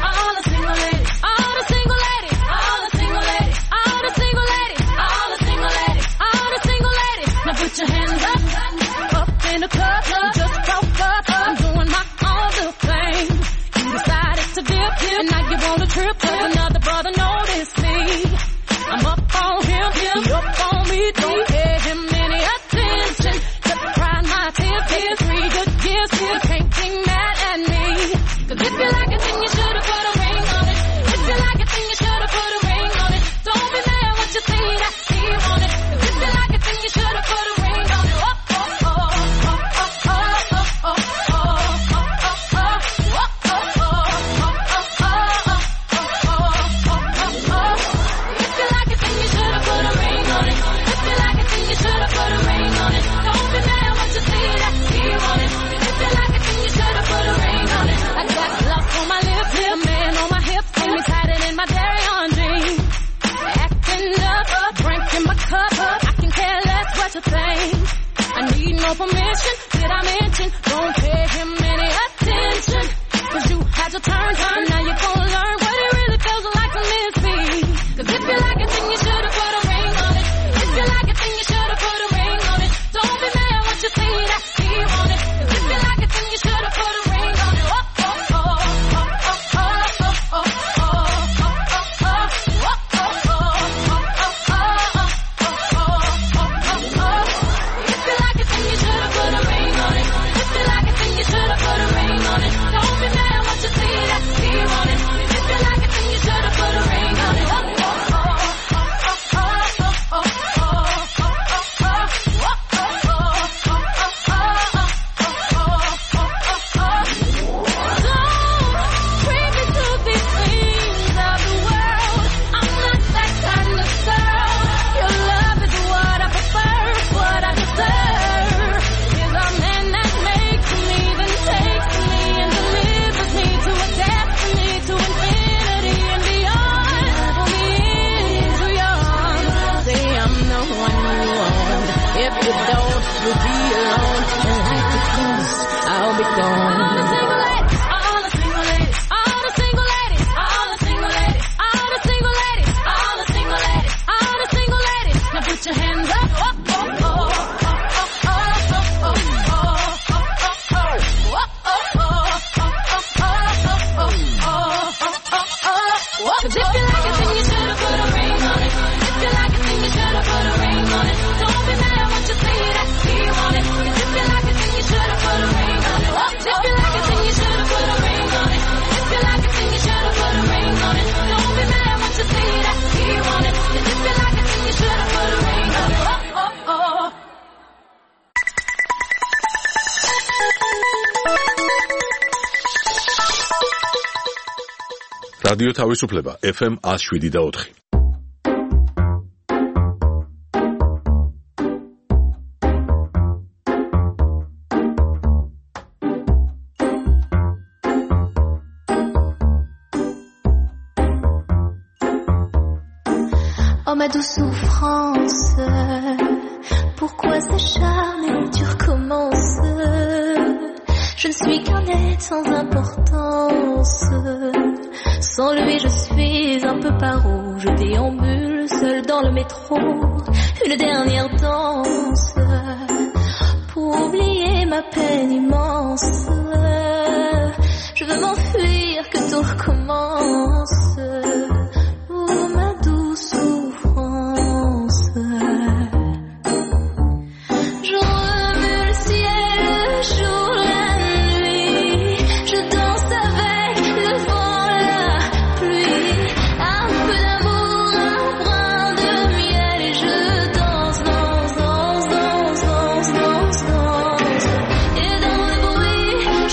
All the single ladies, your permission. Did I mention? Don't pay him any attention. 'Cause you had your turn, and now you're gonna learn what it really feels like to miss me. 'Cause if you like it, then you should've put a ring on it. If you like it, then you should've put a ring on it. Don't be mad when you see that he want it. 'Cause if you like it, then you should've put a ring on it. Oh, oh, oh, oh, oh, oh, oh, oh, oh, oh, If you like it, then you should've put a ring on it. If you like it, then you should've put a ring on it. Don't be mad when you see that he want it. If you like it, then you should've put a ring on it. Oh, oh, oh, oh, oh, oh, oh, I'll be gone. All the single ladies, all the single ladies, all the single ladies, all the single ladies, all the single ladies, all the single ladies, all the single ladies. Now put your hands up. Oh, oh, oh, oh, oh, oh, oh. 'Cause if you like it, then you should've put a ring on it. If you like it, then you should've put a ring on it. Don't be mad when you see that he want it. 'Cause if you like it, then you should've put a ring on it. If you like it, then you should've put a ring on it. If you like it, then you should've put a ring on it. Don't be mad when you see that he want it. 'Cause if you like it, then you should've put a ring on it. Oh, oh, oh. რადიო თავისუფლება FM 107.4. Oh ma douce souffrance, pourquoi s'acharner, tu recommences. Je ne suis qu'un être sans importance. Sans lui je suis un peu paro. Je déambule seul dans le métro. Une dernière danse pour oublier ma peine immense. Je veux m'enfuir, que tout recommence. Oh ma douce souffrance. Je remue le ciel, le jour, la nuit. Je danse avec le vent, la pluie. Un peu d'amour, un brin de miel. Et je danse, danse, danse, danse, danse, danse, danse. Et dans le bruit,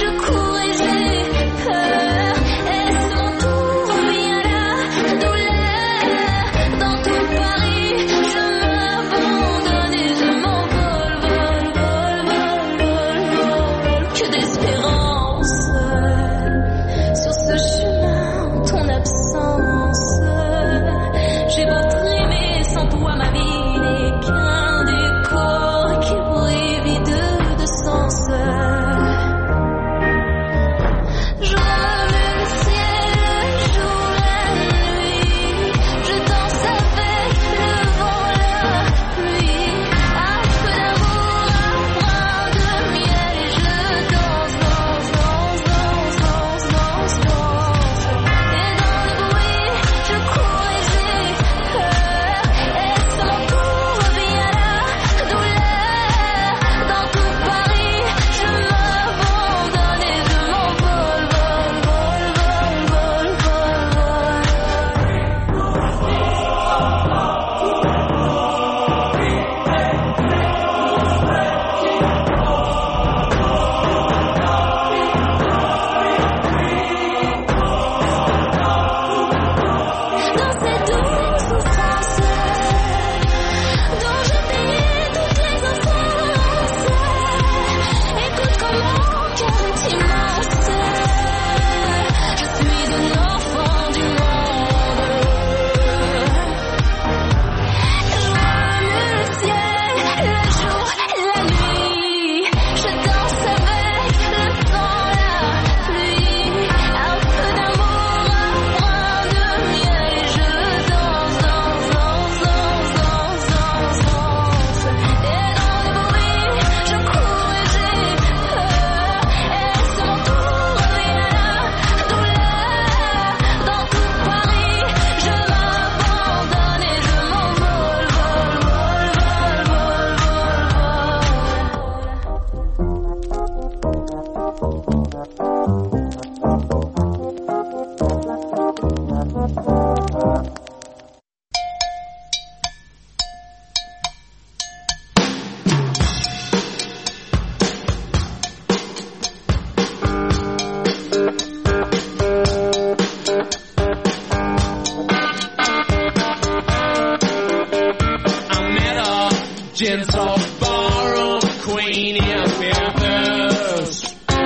old ballroom queen in Memphis.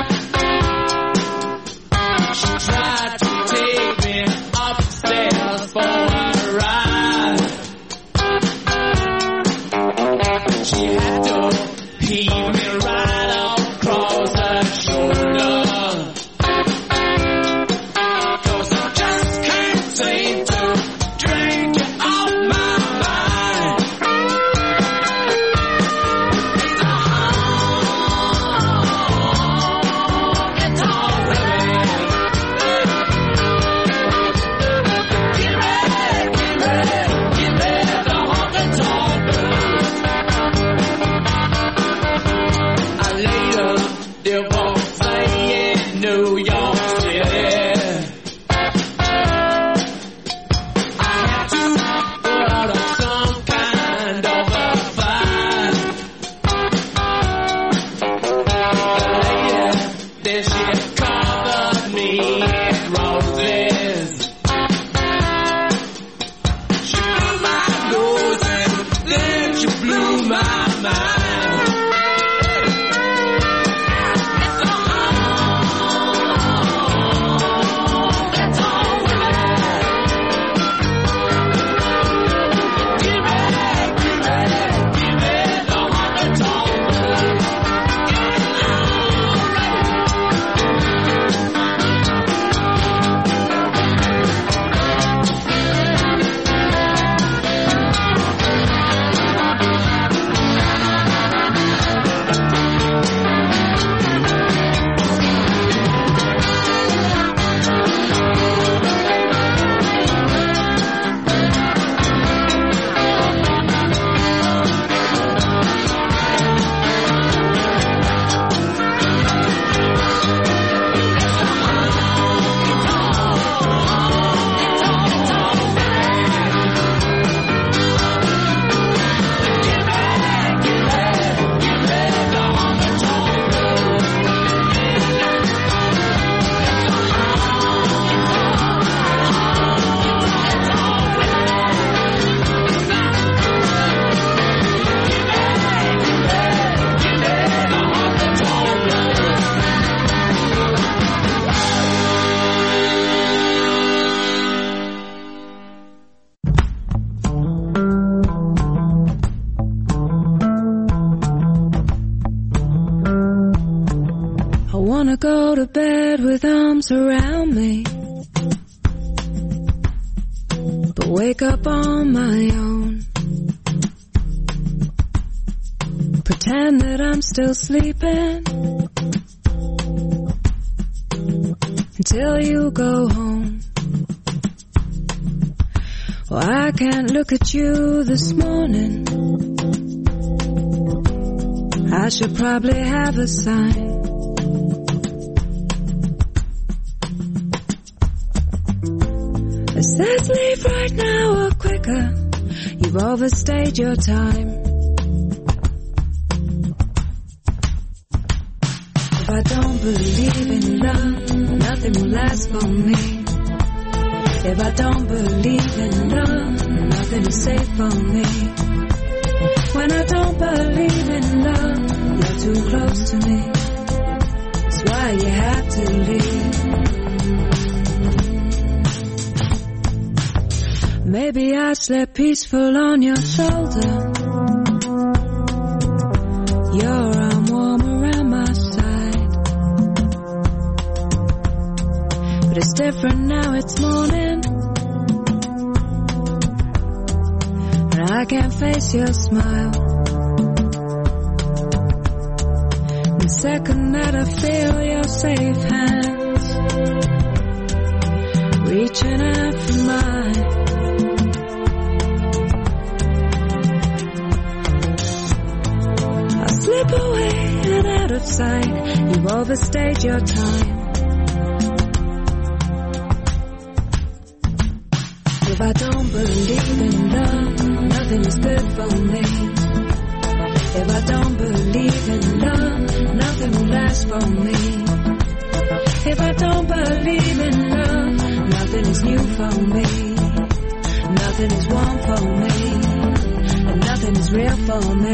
She tried to take me upstairs for a ride. She had to heave me right across her shoulder. 'Cause I just can't seem to drink you off my mind. It's all right. Get ready to honky-tonk blues. I later divorcee in New York City. I had to put out some kind of a fight. Later, then she covered me in roses. She blew my nose and then she blew my mind. I wanna go to bed with arms around me, but wake up on my own. Pretend that I'm still sleeping until you go home. Well, I can't look at you this morning. I should probably have a sign. It says leave right now or quicker. You've overstayed your time. If I don't believe in love, nothing will last for me. If I don't believe in love, nothing is safe for me. When I don't believe in love, you're too close to me. That's why you have to leave. Maybe I slept peaceful on your shoulder, your arm warm around my side. But it's different now, it's morning, and I can't face your smile. The second that I feel your safe hands reaching out for mine, slip away and out of sight. You've overstayed your time. If I don't believe in love, nothing is good for me. If I don't believe in love, nothing will last for me. If I don't believe in love, nothing is new for me. Nothing is warm for me. And nothing nothing is real for me.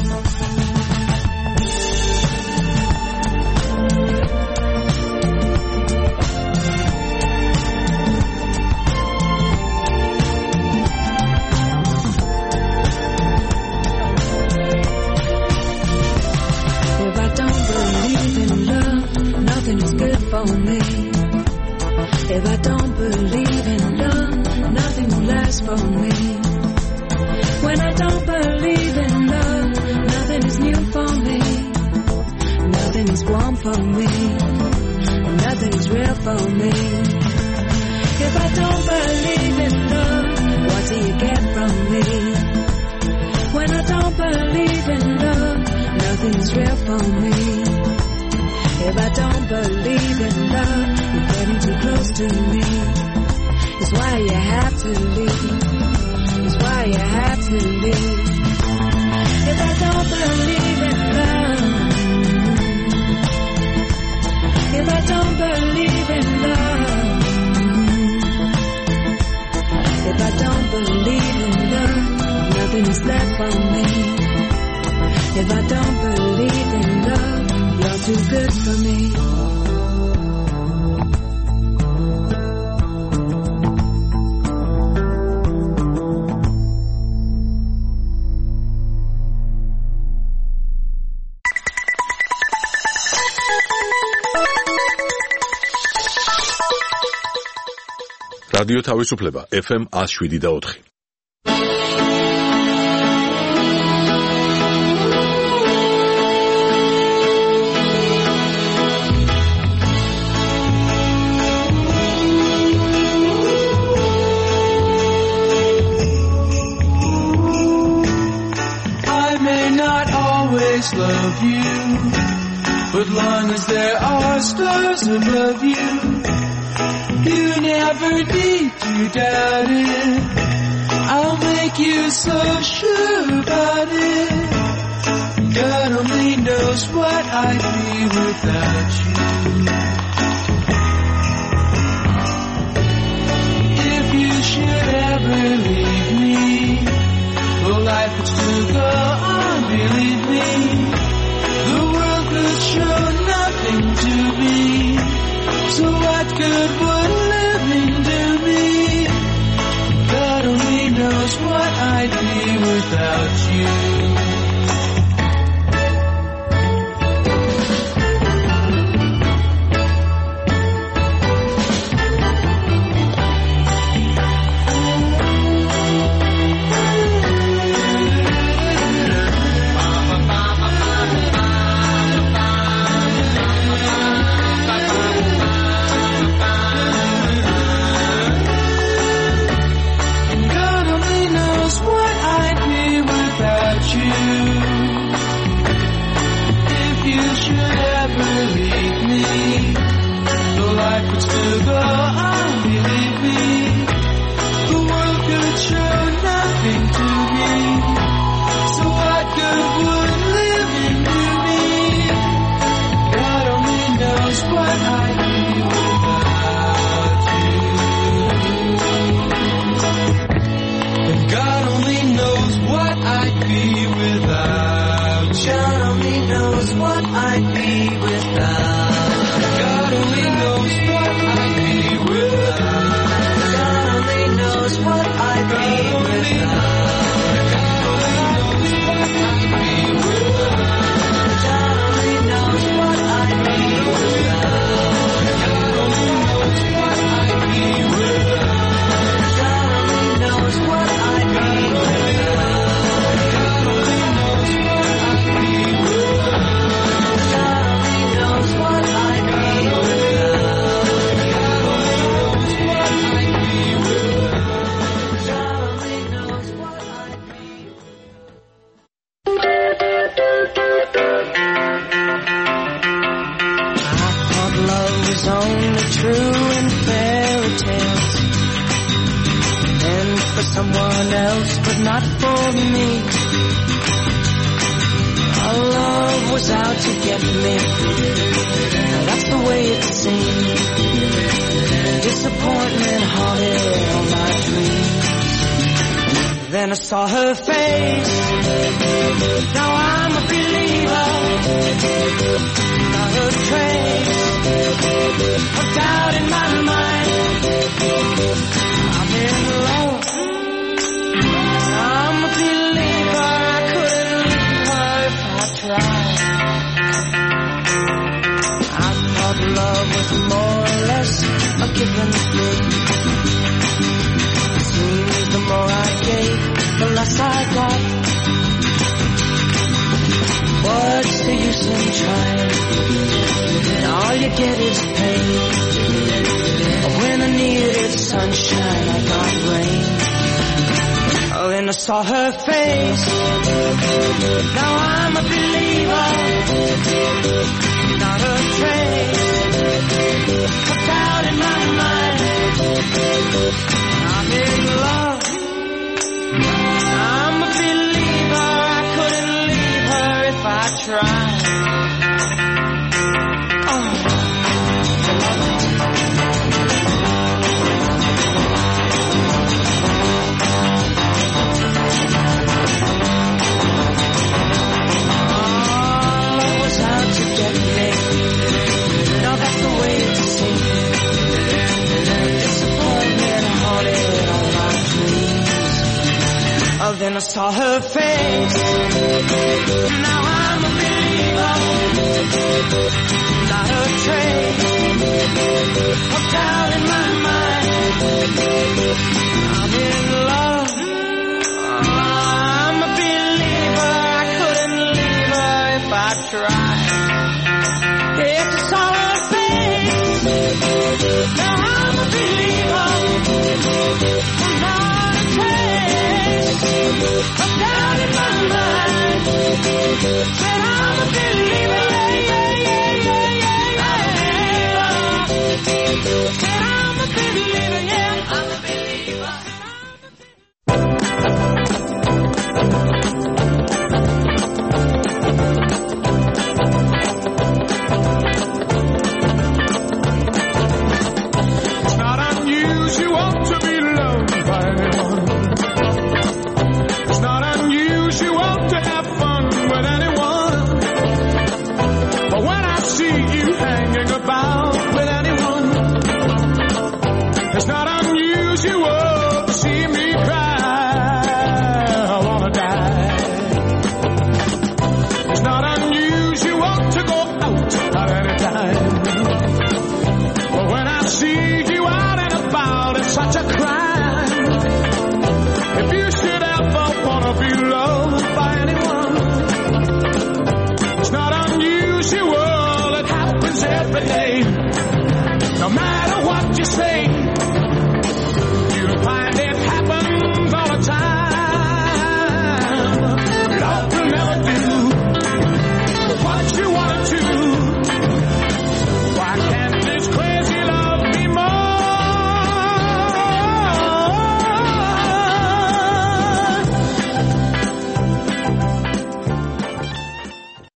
If I don't believe in love, nothing is good for me. If I don't believe in love, nothing will last for me. When I don't believe in love, nothing is new for me. Nothing is warm for me. Nothing is real for me. If I don't believe in love, what do you get from me? When I don't believe in love, nothing is real for me. If I don't believe in love, you're getting too close to me. It's why you have to leave. It's why you have to leave. If I don't believe in love, if I don't believe in love, if I don't believe in love, nothing is left for me. If I don't believe in love, you're too good for me. რადიო თავისუფლება FM 107.4. I may not always love you, but long as there are stars above you, you never need to doubt it. I'll make you so sure about it. God only knows what I'd be without you. If you should ever leave me, well, life would still go on, believe me. The world could show nothing to me. So what good would living do me? God only knows what I'd be without you. Then I saw her face. Now I'm a believer. Not a trace of doubt in my mind. I'm in love. I'm a believer. I couldn't leave her if I tried. I thought love was more or less a given thing. Seems the more I gave, the less I got. What's the use in trying? All you get is pain. When I needed sunshine, I got rain. Oh, then I saw her face. Now I'm a believer. Not a trace of doubt in my mind. I'm in love. I'm a believer. I couldn't leave her if I tried. Then I saw her face. Now I'm a believer. Not a trace of doubt in my mind. I'm in love. I'm a believer. I couldn't leave her if I tried.